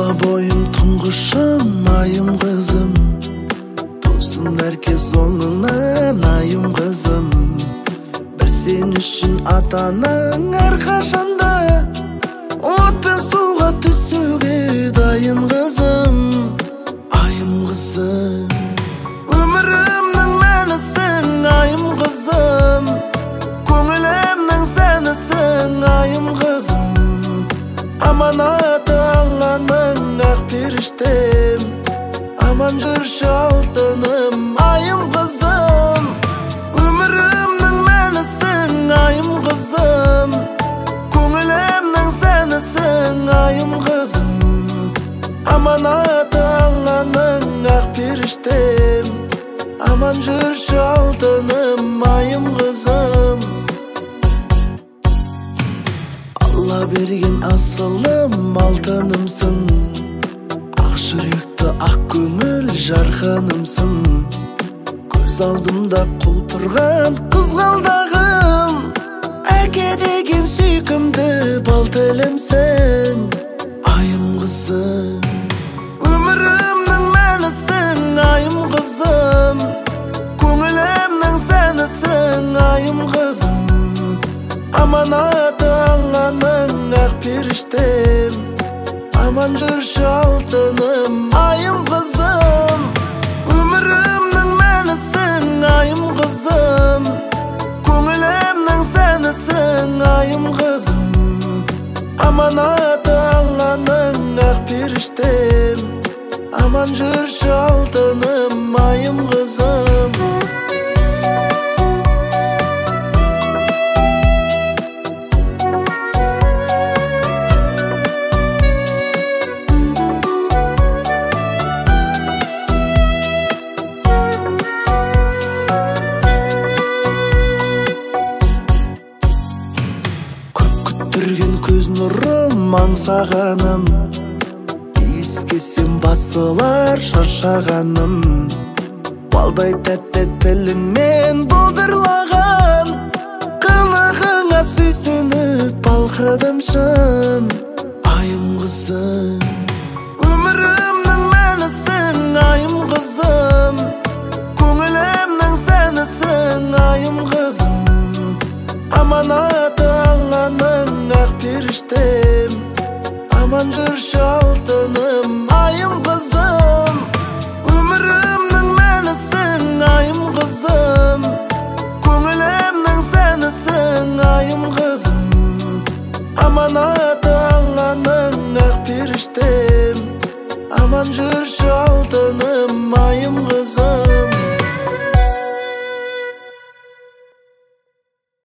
Бала бойым тұңғышым, айым қызым, тусын әркез оңыңнан, айым қызым. Бір сен үшін атаның әрқашанда от пен суға түсуге дайын қызым, айым қызым. Өмірімнің мәнісің, айым қызым, көңілімнің сәнісің, айым қызым. Аманаты Алланың ақ періштем, аман жүрші алтыным, айым қызым. Өмірімнің мәнісің, айым қызым, көңілімнің сәнісің, айым қызым. Аманаты Алланың ақ періштем, аман жүрші алтыным, айым қызым. Алла берген асылым, алтынымсың, ақ жүректі ақ көңіл жарқанымсың. Көз алдымда құлпырған қызғалдағым, әке деген сүйкімді бал тілімсің, айым қызым. Өмірімнің мәнісің, айым қызым, көңілімнің сәнісің, айым қызым. Аманаты Алланың ақ періштем, аман жүрші алтыным, айым қызым. Өмірімнің мәнісің, айым қызым, көңілімнің сәнісің, айым қызым. Аманаты Алланың ақ періштем, аман жүрші алтыным, айым қызым. Күттірген көз нұрым, аңсағаным, иіскесем басылар шаршағаным. Балдай тәтті тіліңмен бұлдырлаған, қылығыңа сүйсініп балқыдым шын, айым қызым. Өмірімнің мәнісің, айым қызым, көңілімнің сәнісің, айым қызым. Аманаты Алланың ақ періштем, аман жүрші алтыным, айым қызым. Өмірімнің мәнісің, айым қызым, көңілімнің сәнісің, айым қызым. Аманаты Алланың ақ періштем, аман жүрші алтыным, айым қызым.